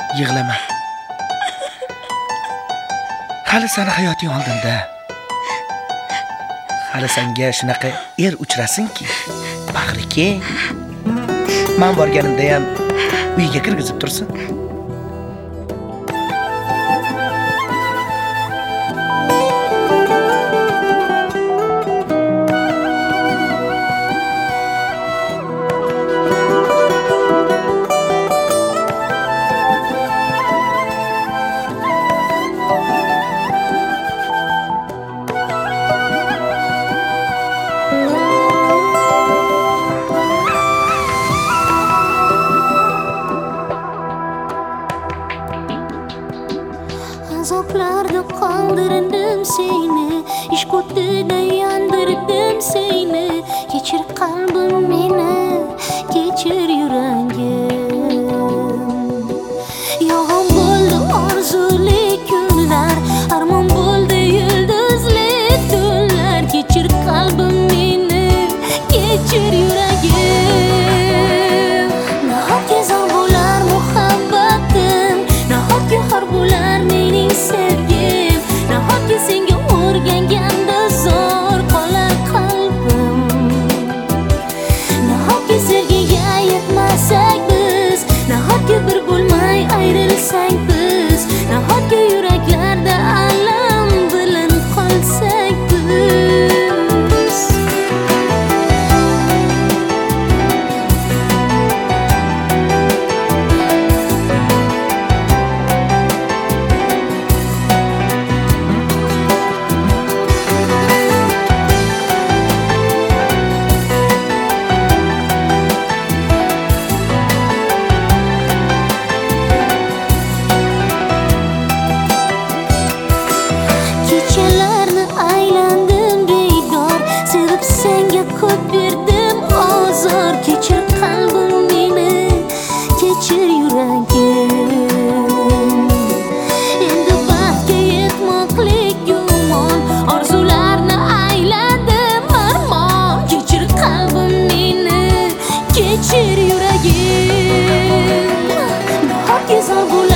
Yig'lama. Hali seni hayoting oldinda. Hali senga shunaqa uchrasinki, bag'ri keng. Men borganimda ham uyga kirgizib tursin. Azaplarda kaldırdım seni, iş kutluda yandırdım seni. Geçir kalbim beni, geçir yüreğim. Yağan buldu arzuli günler, armağan buldu yıldızlı tunlar. Geçir kalbim beni, geçir yüreğim. Nahak yazan bular muhabbetim, nahak yuhar bular mening sevgim. Nahotki senga o'rganganda zo'r qolar qalbim. Nahotki sevgiga yetmasak biz, nahotki bir bo'lmay ayrilsak biz, nahotki yuraklarda alam bilan qolsak biz. Kechalarni aylandim bedor, sevib senga ko'p berdim ozor. Kechir qalbim meni, kechir yuragim. Endi baxtga yetmoqlik gumon, orzularni aylandim armon. Kechir qalbim meni, kechir yuragim. Nahotki zor